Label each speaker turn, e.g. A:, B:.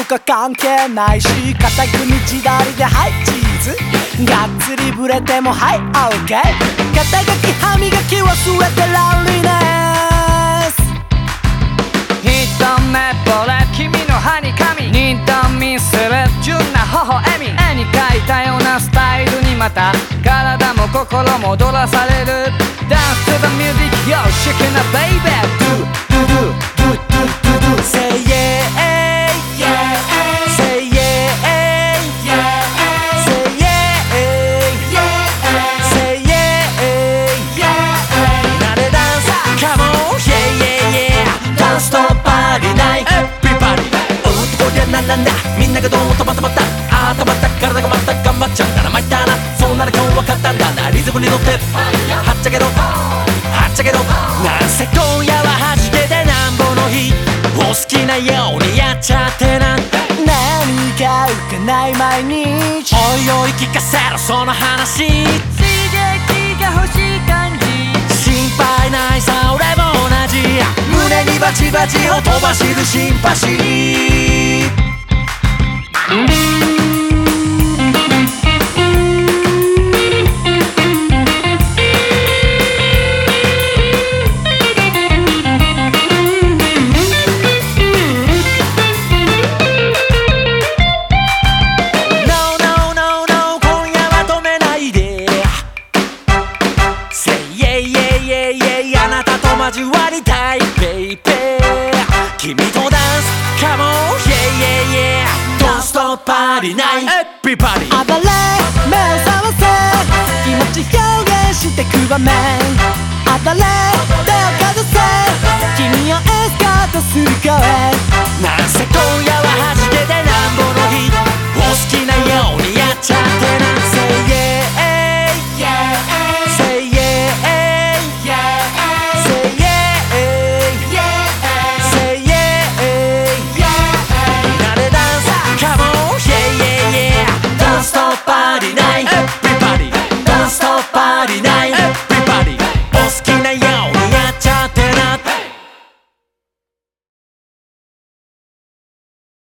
A: か関係ないし、肩組み自撮りではいチーズ、がっつりブレてもはいオッケー、肩書き歯磨き忘れてランリネス、
B: 一目惚れ君の歯に髪、二度見する純な微笑み、絵に描いたようなスタイルにまた体も心も踊らされる。 Dance to the music, yo, shaking a baby.
A: Do do do do do do do say yeah yeah say yeah yeah say yeah yeah say yeah yeah みんなでダンス Come on yeah yeah yeah ダンスとパーリーナイト Everybody おっとこりゃなんなんだ、みんながどんとまたまた頭た体がまた頑張っちゃったら参ったな、そうなら今日は簡単だな、リズムに乗ってはっちゃけろはっちゃけろ、なんせ今夜は弾けてなんぼの日、お好きなようにやっちゃってな、何か浮かない毎日、おいおい聞かせろその話、
B: 刺激が欲しい感じ、
A: 心配ないさ俺も同じ、胸にバチバチを飛ばしるシンパシー、あなたと交わりたい Baby 君とダンス Come on yeah yeah yeah Don't stop party night Everybody 暴れ目を覚ませ気持ち表現してく場面、暴れ手をかざせ君をエスコートする声、